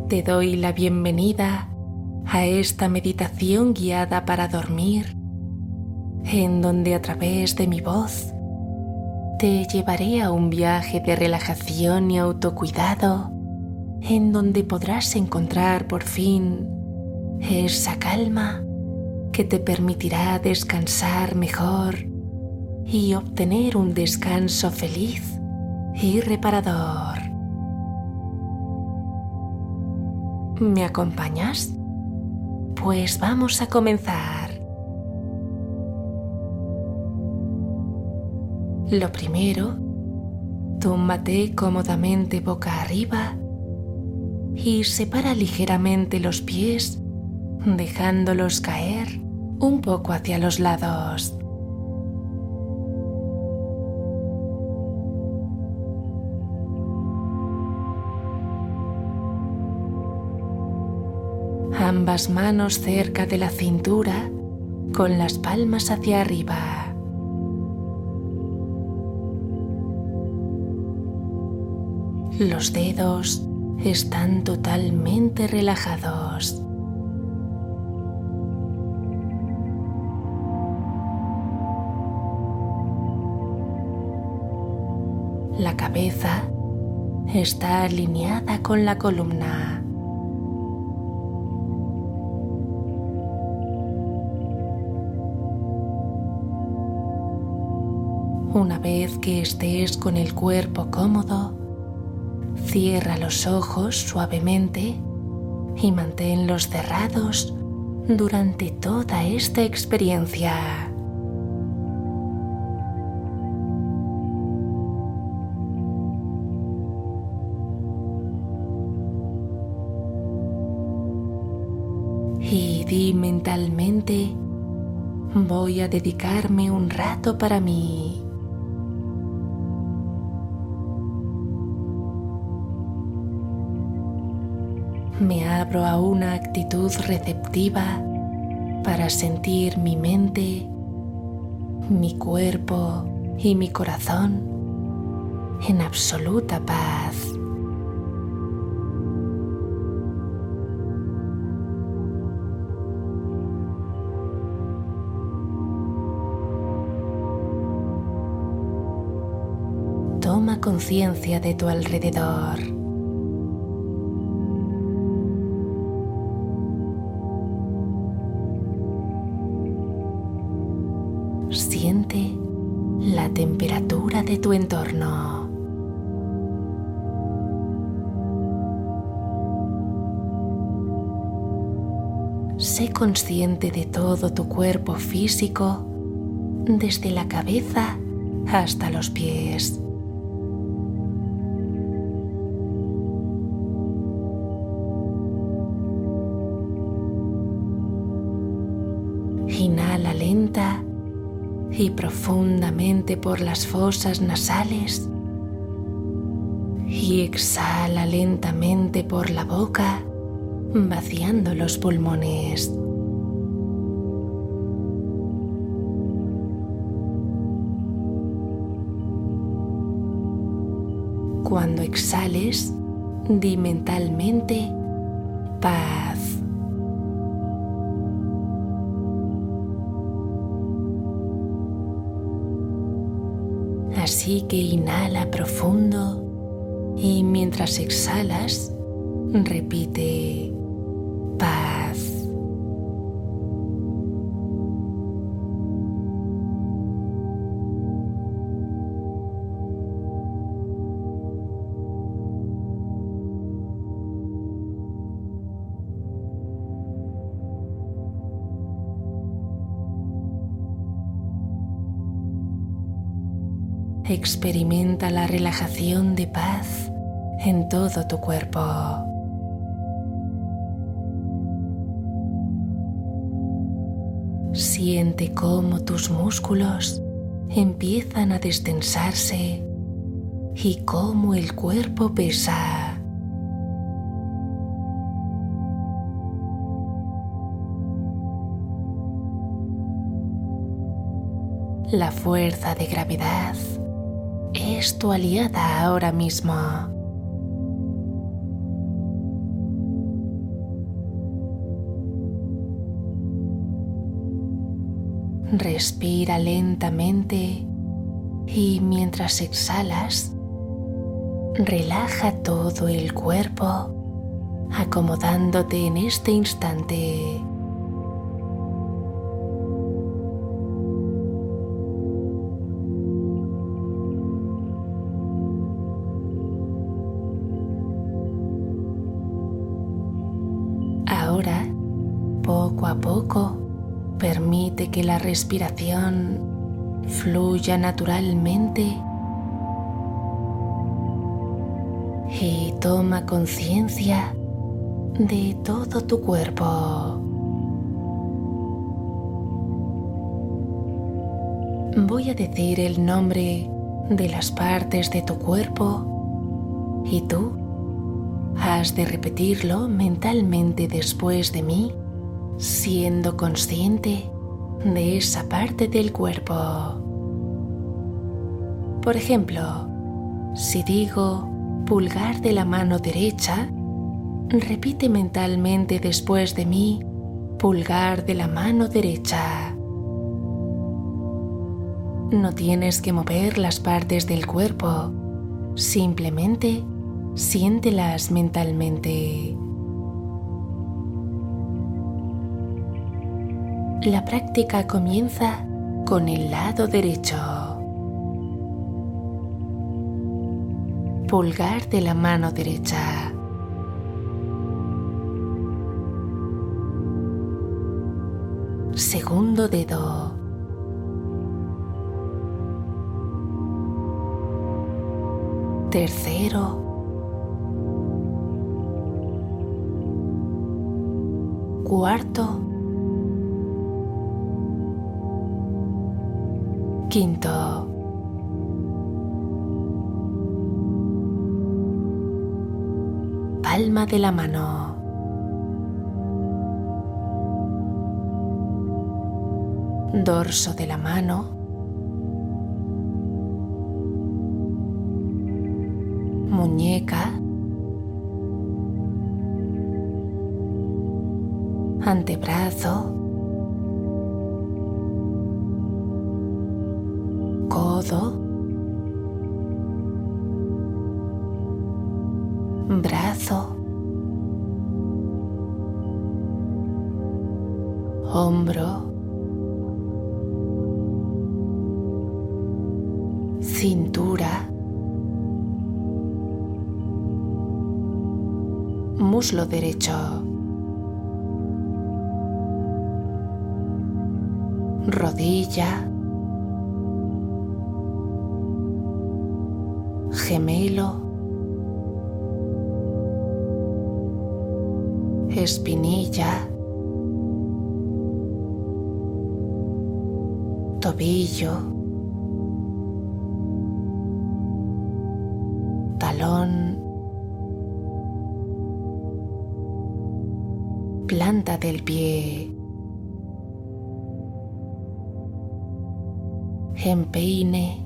Te doy la bienvenida a esta meditación guiada para dormir, en donde a través de mi voz te llevaré a un viaje de relajación y autocuidado, en donde podrás encontrar por fin esa calma que te permitirá descansar mejor y obtener un descanso feliz y reparador. ¿Me acompañas? Pues vamos a comenzar. Lo primero, túmbate cómodamente boca arriba y separa ligeramente los pies, dejándolos caer un poco hacia los lados. Ambas manos cerca de la cintura, con las palmas hacia arriba. Los dedos están totalmente relajados. La cabeza está alineada con la columna. Una vez que estés con el cuerpo cómodo, cierra los ojos suavemente y manténlos cerrados durante toda esta experiencia. Y di mentalmente: voy a dedicarme un rato para mí. Me abro a una actitud receptiva para sentir mi mente, mi cuerpo y mi corazón en absoluta paz. Toma conciencia de tu alrededor. Siente la temperatura de tu entorno. Sé consciente de todo tu cuerpo físico, desde la cabeza hasta los pies. Inhala lenta y profundamente por las fosas nasales y exhala lentamente por la boca, vaciando los pulmones. Cuando exhales, di mentalmente: paz. Así que inhala profundo y mientras exhalas, repite: paz. Experimenta la relajación de paz en todo tu cuerpo. Siente cómo tus músculos empiezan a destensarse y cómo el cuerpo pesa. La fuerza de gravedad es tu aliada ahora mismo. Respira lentamente y mientras exhalas, relaja todo el cuerpo, acomodándote en este instante. Ahora, poco a poco, permite que la respiración fluya naturalmente y toma conciencia de todo tu cuerpo. Voy a decir el nombre de las partes de tu cuerpo y tú has de repetirlo mentalmente después de mí, siendo consciente de esa parte del cuerpo. Por ejemplo, si digo pulgar de la mano derecha, repite mentalmente después de mí pulgar de la mano derecha. No tienes que mover las partes del cuerpo, simplemente siéntelas mentalmente. La práctica comienza con el lado derecho. Pulgar de la mano derecha. Segundo dedo. Tercero. Cuarto. Quinto. Palma de la mano. Dorso de la mano. Muñeca. Antebrazo. Codo. Brazo. Hombro. Cintura. Muslo derecho. Rodilla. Gemelo. Espinilla. Tobillo. Talón. Planta del pie. Empeine.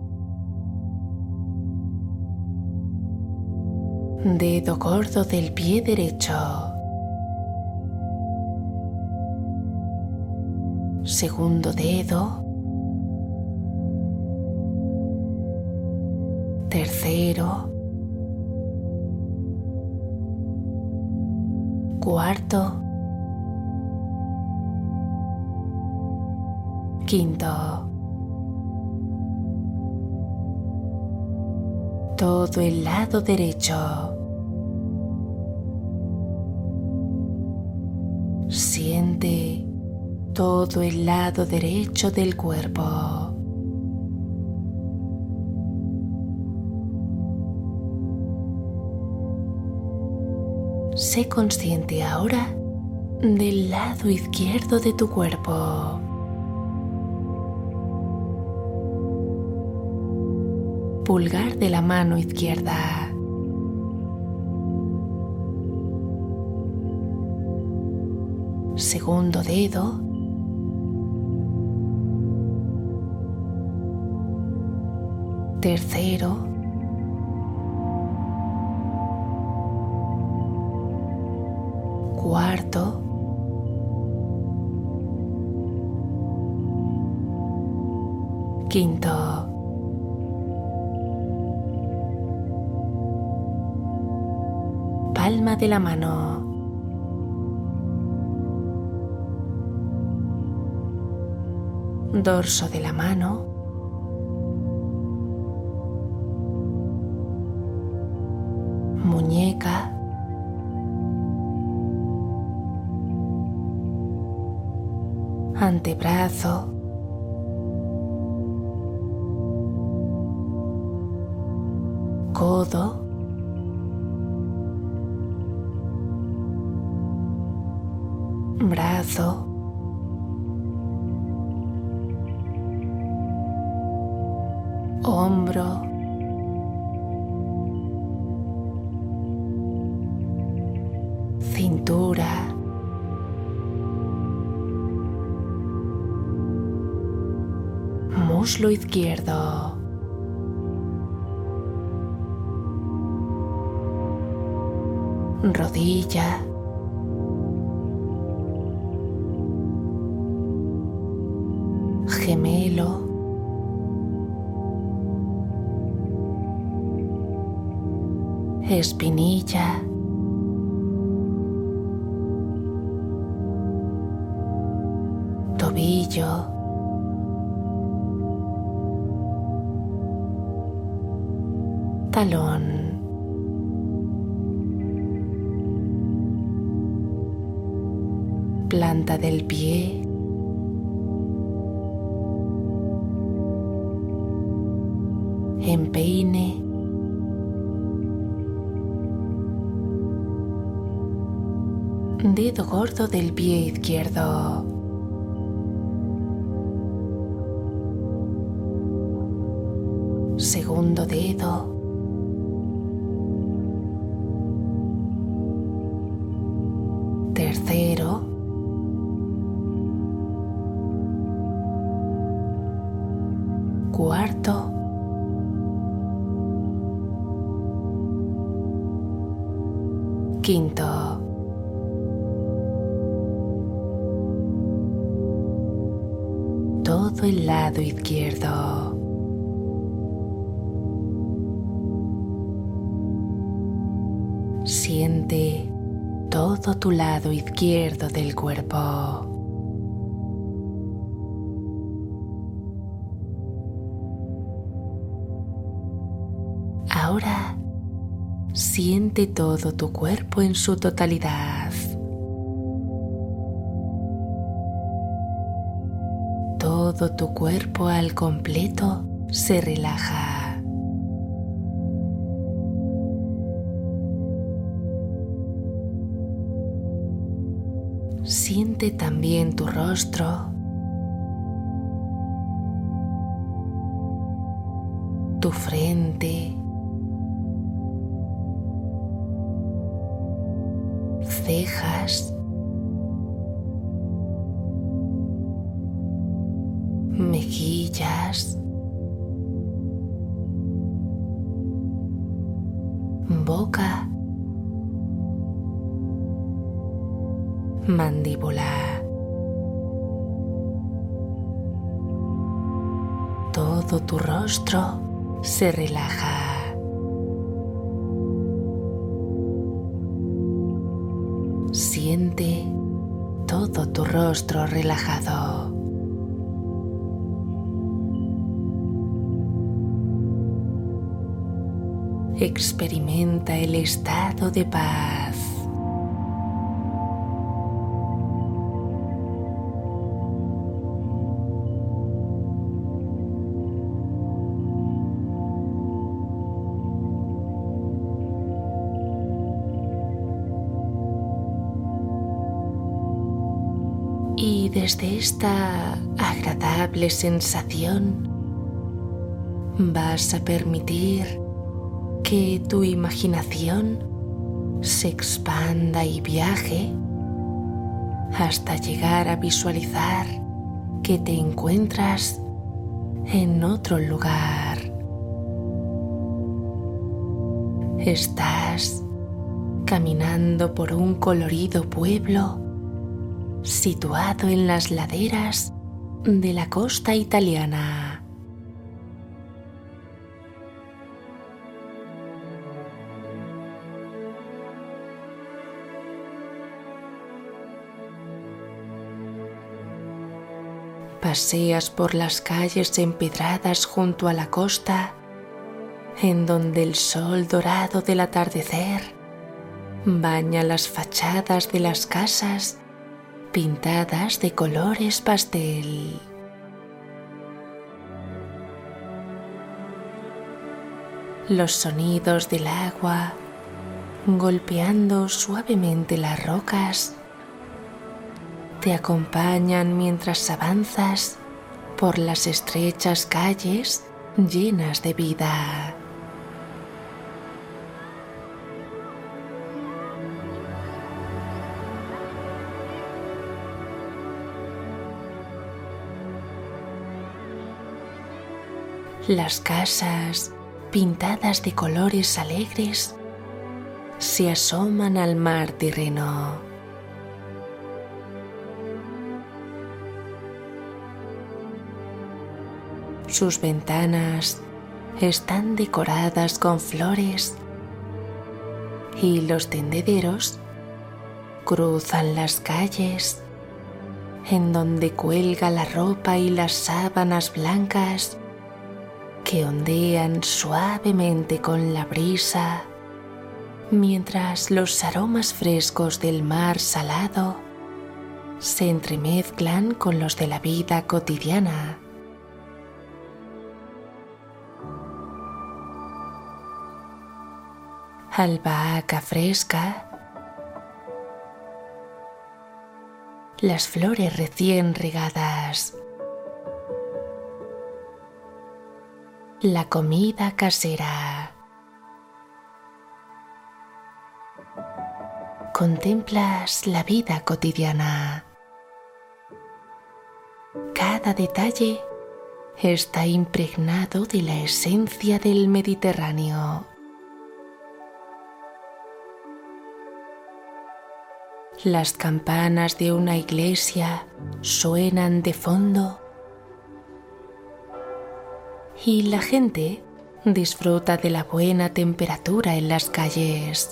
Dedo gordo del pie derecho. Segundo dedo. Tercero. Cuarto. Quinto. Todo el lado derecho. Siente todo el lado derecho del cuerpo. Sé consciente ahora del lado izquierdo de tu cuerpo. Pulgar de la mano izquierda. Segundo dedo. Tercero. Cuarto. Quinto. Palma de la mano. Dorso de la mano. Muñeca. Antebrazo. Codo. Brazo. Hombro. Cintura. Muslo izquierdo. Rodilla. Gemelo. Espinilla. Tobillo. Talón. Planta del pie. Empeine. Dedo gordo del pie izquierdo. Segundo dedo. Tercero. Cuarto. Quinto. Todo el lado izquierdo. Siente todo tu lado izquierdo del cuerpo. Ahora siente todo tu cuerpo en su totalidad. Todo tu cuerpo al completo se relaja. Siente también tu rostro, tu frente, cejas, mejillas, boca, mandíbula. Todo tu rostro se relaja. Siente todo tu rostro relajado. Experimenta el estado de paz. Y desde esta agradable sensación vas a permitir que tu imaginación se expanda y viaje hasta llegar a visualizar que te encuentras en otro lugar. Estás caminando por un colorido pueblo situado en las laderas de la costa italiana. paseas por las calles empedradas junto a la costa, en donde el sol dorado del atardecer baña las fachadas de las casas pintadas de colores pastel. Los sonidos del agua golpeando suavemente las rocas te acompañan mientras avanzas por las estrechas calles llenas de vida. Las casas, pintadas de colores alegres, se asoman al mar Tirreno. Sus ventanas están decoradas con flores y los tendederos cruzan las calles en donde cuelga la ropa y las sábanas blancas que ondean suavemente con la brisa, mientras los aromas frescos del mar salado se entremezclan con los de la vida cotidiana. Albahaca fresca, las flores recién regadas, la comida casera. Contemplas la vida cotidiana. Cada detalle está impregnado de la esencia del Mediterráneo. Las campanas de una iglesia suenan de fondo y la gente disfruta de la buena temperatura en las calles.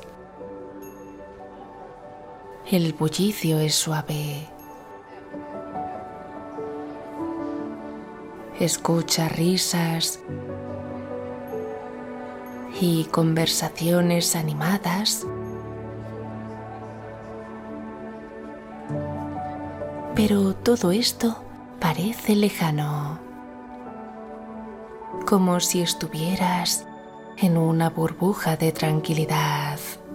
El bullicio es suave. Escucha risas y conversaciones animadas, pero todo esto parece lejano, como si estuvieras en una burbuja de tranquilidad.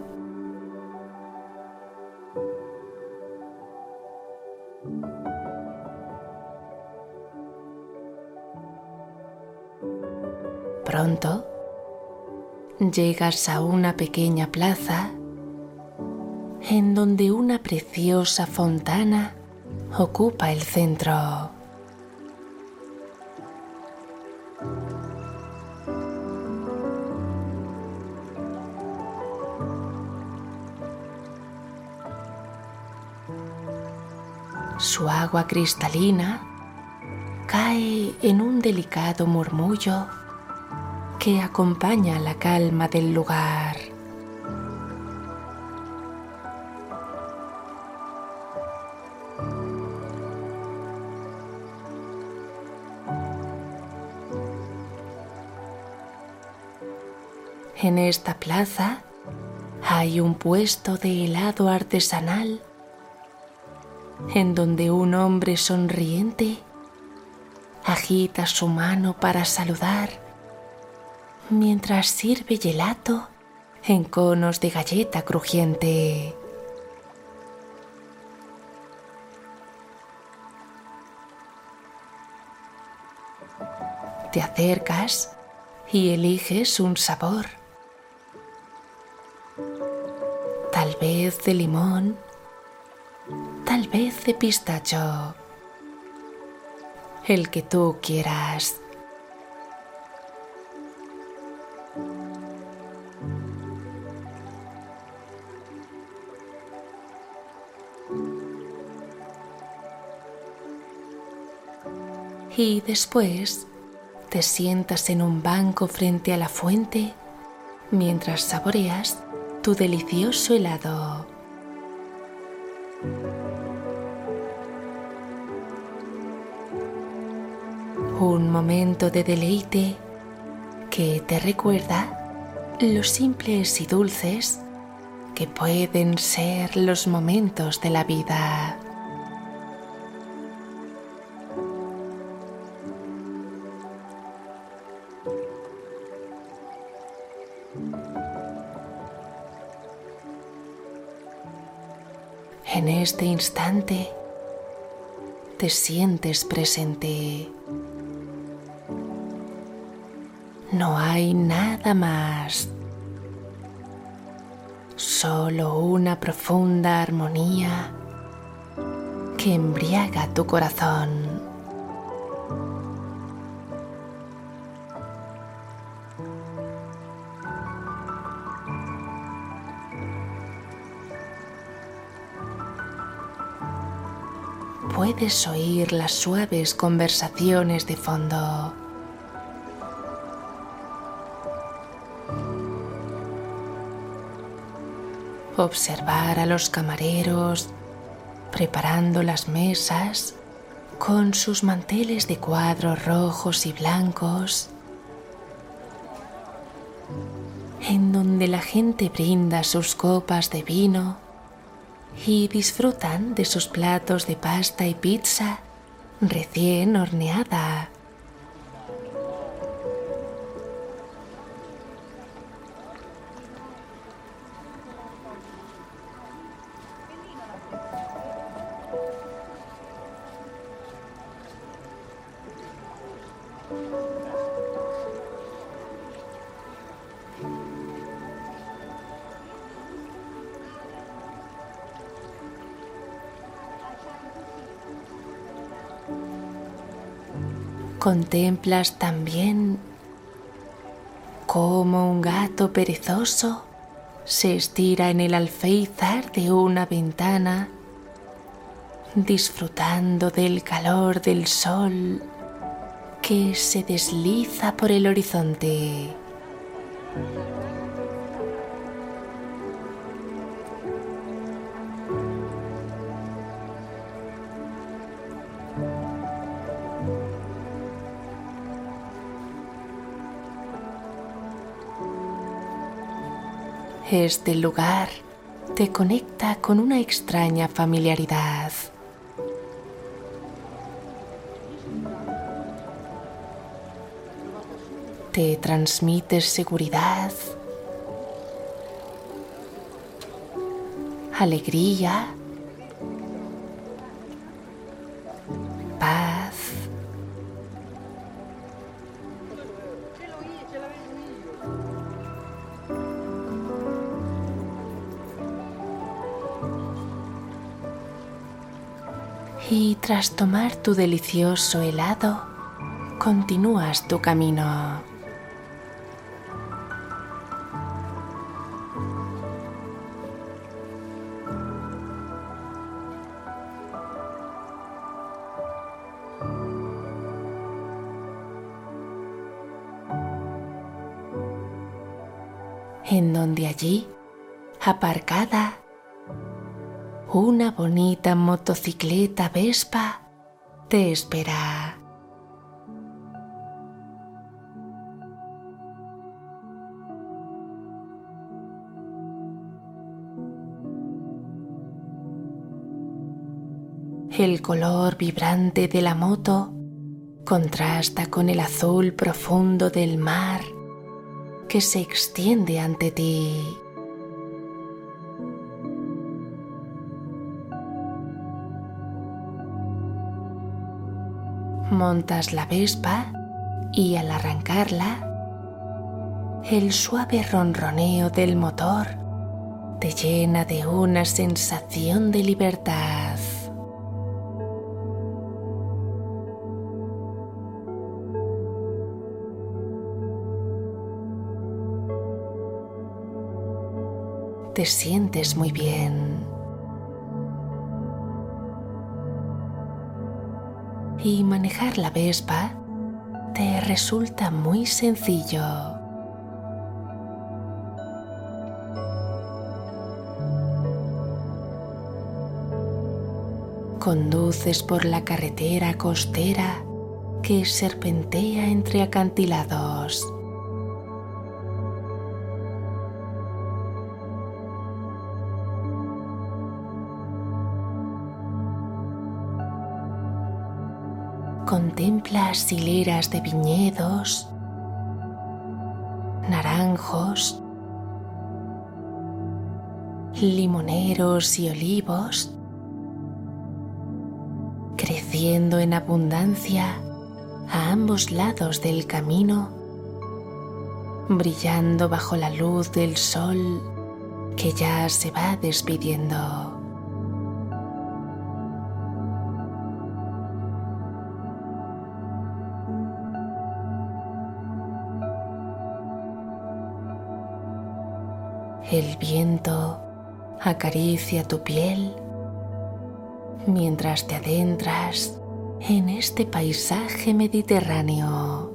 Pronto llegas a una pequeña plaza en donde una preciosa fontana ocupa el centro. Su agua cristalina cae en un delicado murmullo que acompaña la calma del lugar. En esta plaza hay un puesto de helado artesanal en donde un hombre sonriente agita su mano para saludar mientras sirve gelato en conos de galleta crujiente. Te acercas y eliges un sabor, tal vez de limón, tal vez de pistacho, el que tú quieras. Y después te sientas en un banco frente a la fuente mientras saboreas tu delicioso helado. Un momento de deleite que te recuerda lo simples y dulces que pueden ser los momentos de la vida. En este instante te sientes presente. No hay nada más. Solo una profunda armonía que embriaga tu corazón. Puedes oír las suaves conversaciones de fondo. Observar a los camareros preparando las mesas con sus manteles de cuadros rojos y blancos, en donde la gente brinda sus copas de vino y disfrutan de sus platos de pasta y pizza recién horneada. Contemplas también cómo un gato perezoso se estira en el alféizar de una ventana, disfrutando del calor del sol que se desliza por el horizonte. Este lugar te conecta con una extraña familiaridad. Te transmite seguridad, alegría, paz. Y tras tomar tu delicioso helado, continúas tu camino. En donde allí, aparcada, una bonita motocicleta Vespa te espera. El color vibrante de la moto contrasta con el azul profundo del mar que se extiende ante ti. Montas la Vespa y al arrancarla, el suave ronroneo del motor te llena de una sensación de libertad. Te sientes muy bien. Y manejar la Vespa te resulta muy sencillo. Conduces por la carretera costera que serpentea entre acantilados. Contemplas hileras de viñedos, naranjos, limoneros y olivos, creciendo en abundancia a ambos lados del camino, brillando bajo la luz del sol que ya se va despidiendo. El viento acaricia tu piel mientras te adentras en este paisaje mediterráneo.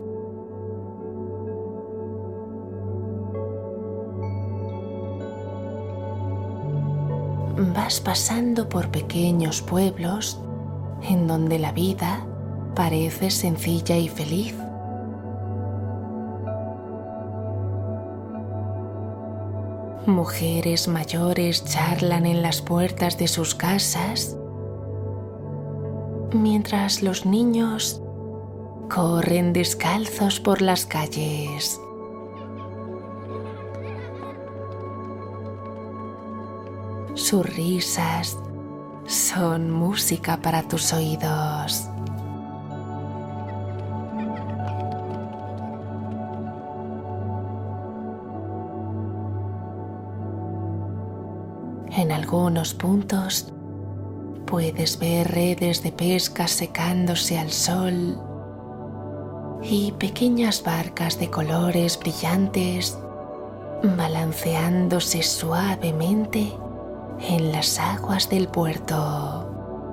Vas pasando por pequeños pueblos en donde la vida parece sencilla y feliz. Mujeres mayores charlan en las puertas de sus casas, mientras los niños corren descalzos por las calles. Sus risas son música para tus oídos. En algunos puntos puedes ver redes de pesca secándose al sol y pequeñas barcas de colores brillantes balanceándose suavemente en las aguas del puerto.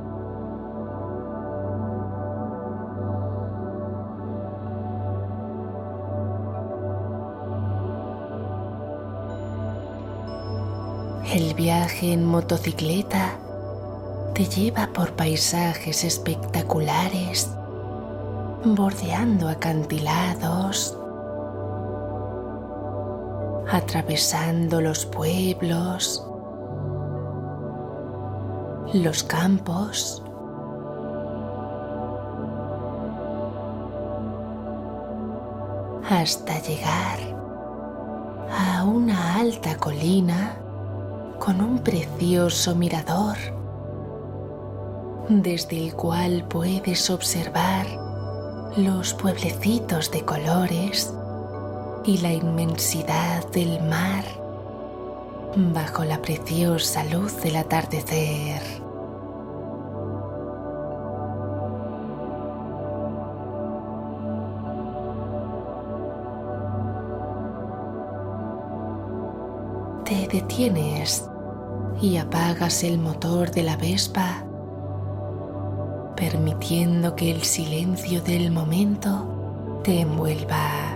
El viaje en motocicleta te lleva por paisajes espectaculares, bordeando acantilados, atravesando los pueblos, los campos, hasta llegar a una alta colina con un precioso mirador, desde el cual puedes observar los pueblecitos de colores y la inmensidad del mar bajo la preciosa luz del atardecer. Te detienes y apagas el motor de la Vespa, permitiendo que el silencio del momento te envuelva.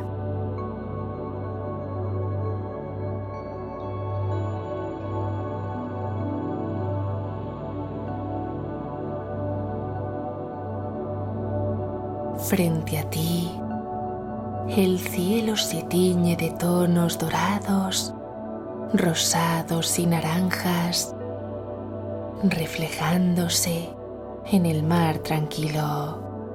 Frente a ti, el cielo se tiñe de tonos dorados, rosados y naranjas, reflejándose en el mar tranquilo.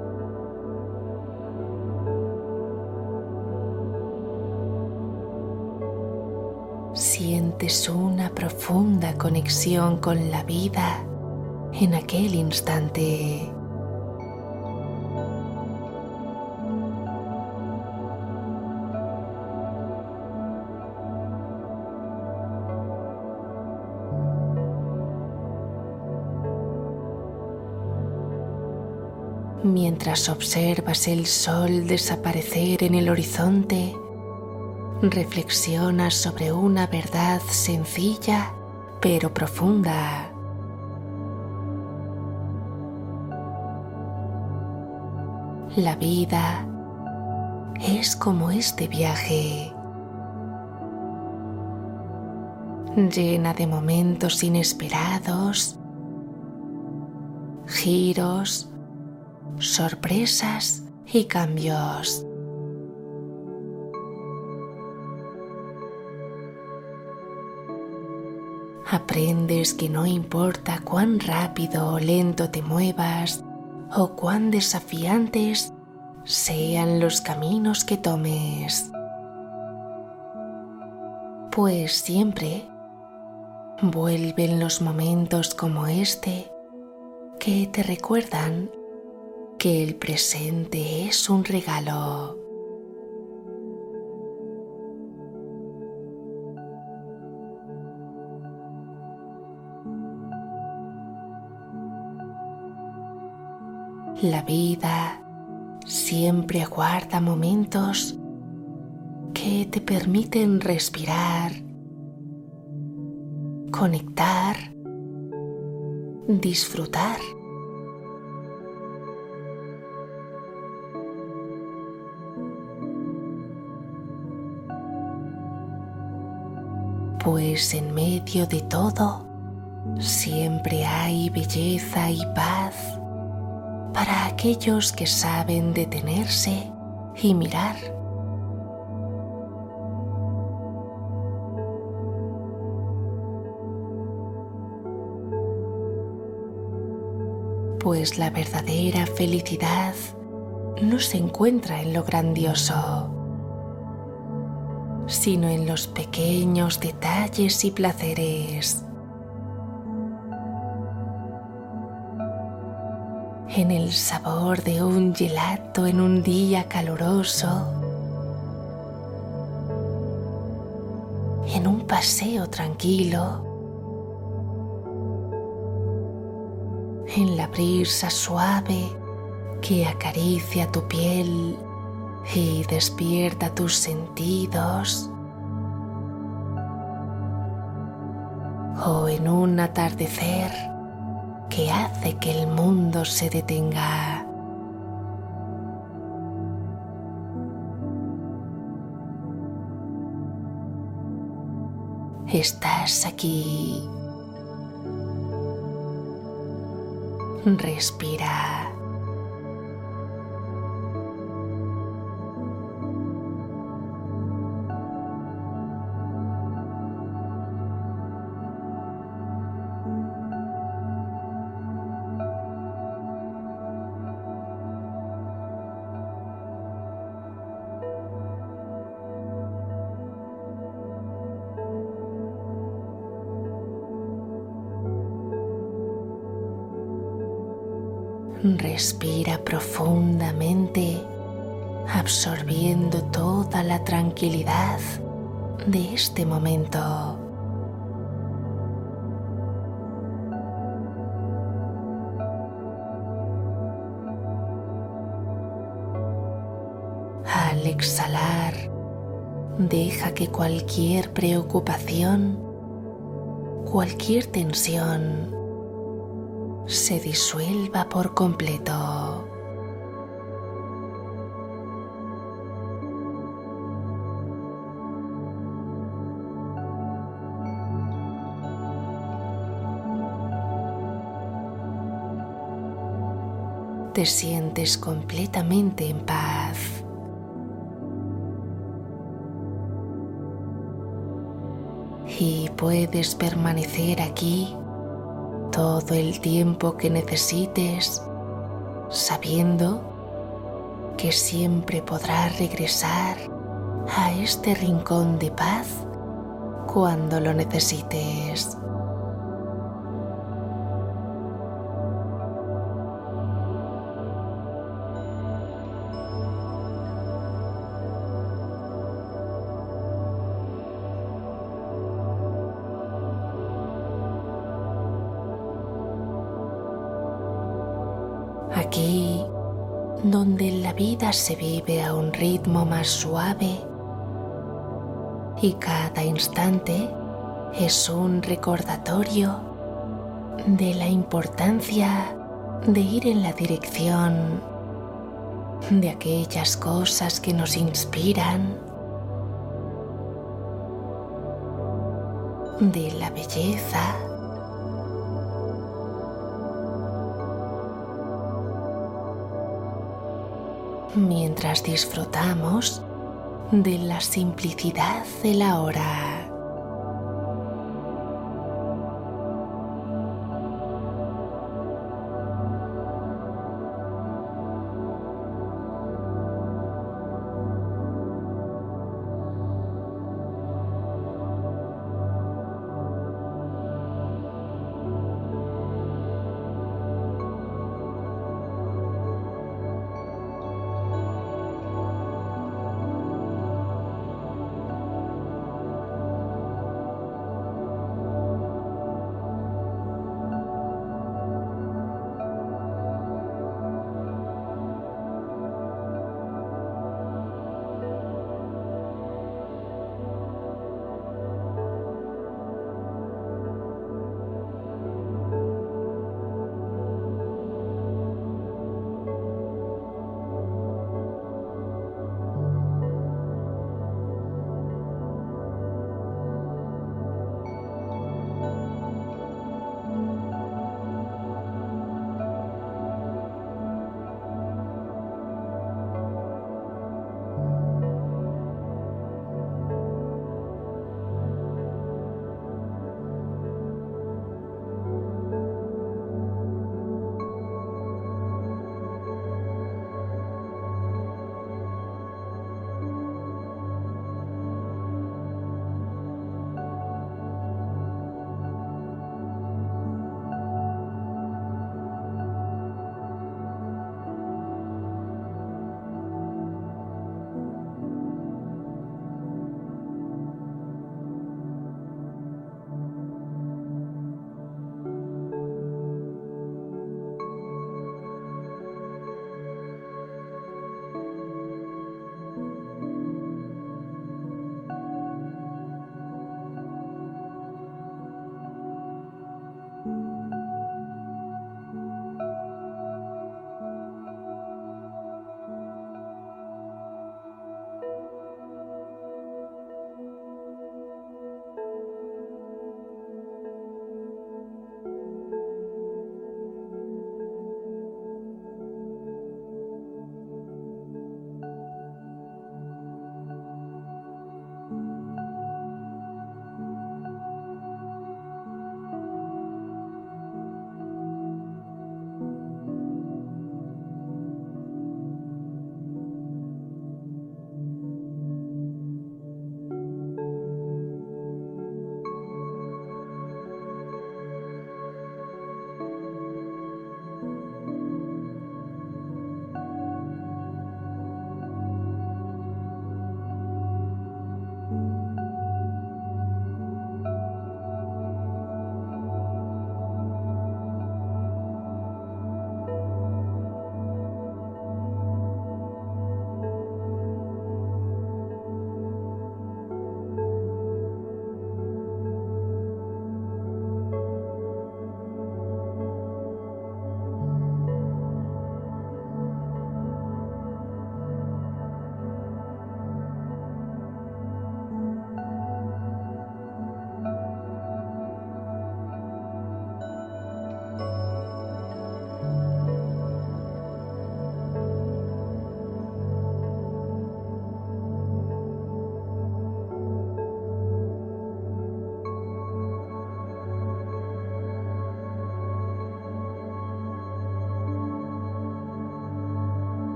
Sientes una profunda conexión con la vida en aquel instante. Mientras observas el sol desaparecer en el horizonte, reflexionas sobre una verdad sencilla pero profunda. La vida es como este viaje, llena de momentos inesperados, giros, sorpresas y cambios. Aprendes que no importa cuán rápido o lento te muevas o cuán desafiantes sean los caminos que tomes, pues siempre vuelven los momentos como este que te recuerdan que el presente es un regalo. La vida siempre aguarda momentos que te permiten respirar, conectar, disfrutar. Pues en medio de todo siempre hay belleza y paz para aquellos que saben detenerse y mirar. Pues la verdadera felicidad no se encuentra en lo grandioso, sino en los pequeños detalles y placeres. En el sabor de un gelato en un día caluroso, en un paseo tranquilo, en la brisa suave que acaricia tu piel y despierta tus sentidos, o en un atardecer que hace que el mundo se detenga. Estás aquí. Respira. Respira profundamente, absorbiendo toda la tranquilidad de este momento. Al exhalar, deja que cualquier preocupación, cualquier tensión, se disuelva por completo. Te sientes completamente en paz. Y puedes permanecer aquí todo el tiempo que necesites, sabiendo que siempre podrás regresar a este rincón de paz cuando lo necesites. Aquí, donde la vida se vive a un ritmo más suave y cada instante es un recordatorio de la importancia de ir en la dirección de aquellas cosas que nos inspiran, de la belleza, mientras disfrutamos de la simplicidad del ahora.